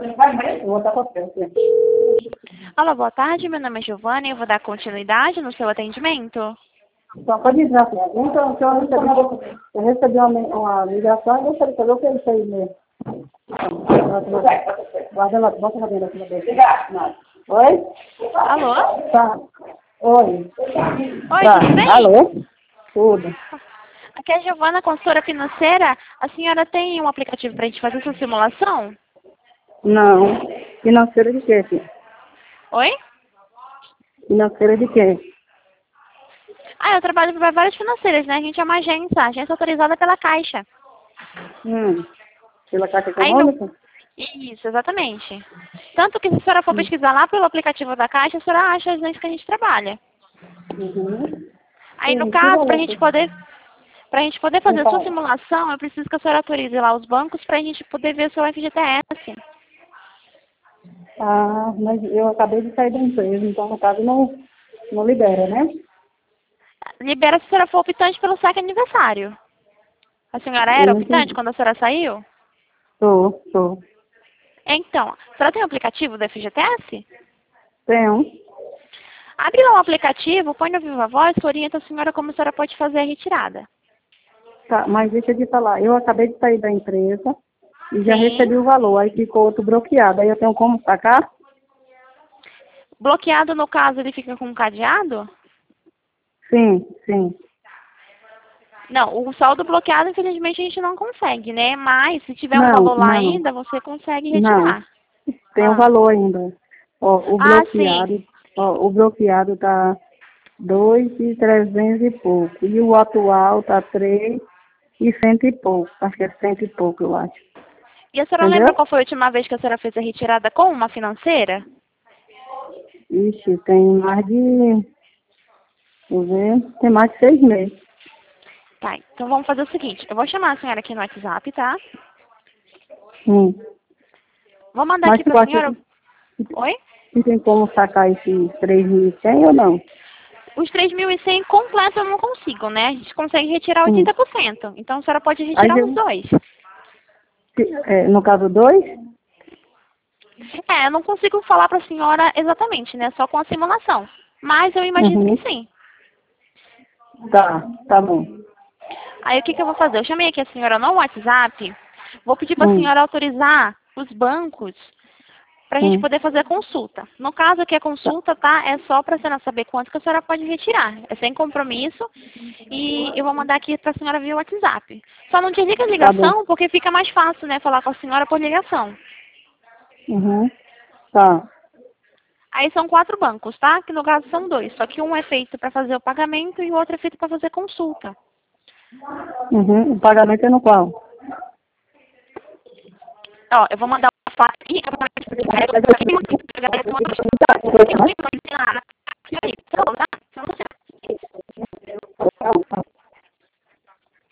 Eu vou botar papel. Alô, boa tarde, meu nome é Giovana e eu vou dar continuidade no seu atendimento. Só pode entrar, filha. Então, eu recebi uma ligação e eu gostaria de saber o que ele fez mesmo. Guarda lá, bota lá dentro da. Oi? Alô? Tá. Oi. Oi, Tá. tudo bem? Alô? Tudo. Aqui é a Giovana, consultora financeira. A senhora tem um aplicativo para a gente fazer essa simulação? Não. Financeira de quê, filha? Oi? Financeira de quê? Ah, eu trabalho para várias financeiras, né? A gente é uma agência autorizada pela Caixa. Pela Caixa Aí no... Econômica? Isso, exatamente. Tanto que se a senhora for pesquisar lá pelo aplicativo da Caixa, a senhora acha as agências que a gente trabalha. Uhum. Aí, no Sim, que caso, para a valor? gente poder Me fazer a sua fala. simulação, eu preciso que a senhora autorize lá os bancos para a gente poder ver o seu FGTS. Ah, mas eu acabei de sair da empresa, então no caso não libera, né? Libera se a senhora for optante pelo saque aniversário. A senhora Eu era não optante entendi. quando a senhora saiu? Tô. Então, a senhora tem o aplicativo do FGTS? Tenho. Abre lá o aplicativo, põe no Viva Voz, que orienta a senhora como a senhora pode fazer a retirada. Tá, mas deixa eu te falar, eu acabei de sair da empresa e já Sim. recebi o valor, aí ficou outro bloqueado. Aí eu tenho como sacar? Bloqueado, no caso, ele fica com um cadeado? Sim. Não, o saldo bloqueado, infelizmente, a gente não consegue, né? Mas, se tiver um Não, valor lá não, ainda, você consegue não. retirar. Tem o Ah, valor ainda. sim. O bloqueado tá 2.300 e pouco. E o atual tá 3.100 e pouco. Acho que é 100 e pouco, eu acho. E a senhora Entendeu? lembra qual foi a última vez que a senhora fez a retirada com uma financeira? Ixi, tem mais de, deixa eu ver, tem mais de 6 meses. Tá, então vamos fazer o seguinte. Eu vou chamar a senhora aqui no WhatsApp, tá? Sim. Vou mandar Mas aqui tu pra acha senhora... Oi? que tem como sacar esses 3.100 ou não? Os 3.100 completo eu não consigo, né? A gente consegue retirar Hum. 80%. Então a senhora pode Aí, retirar os dois. no caso 2? É, eu não consigo falar pra senhora exatamente, né? Só com a simulação. Mas eu imagino que Uhum. sim. Tá bom. Aí o que eu vou fazer? Eu chamei aqui a senhora no WhatsApp. Vou pedir pra Hum. senhora autorizar os bancos pra gente Hum. poder fazer a consulta. No caso aqui a Tá. consulta, tá? É só pra senhora saber quanto que a senhora pode retirar. É sem compromisso. E eu vou mandar aqui pra senhora via WhatsApp. Só não desliga a Tá bom. ligação porque fica mais fácil, né? Falar com a senhora por ligação. Uhum. Tá. Aí são 4 bancos, tá? Que no caso são 2. Só que um é feito para fazer o pagamento e o outro é feito para fazer consulta. Uhum. O pagamento é no qual? Ó, eu vou mandar uma foto aqui.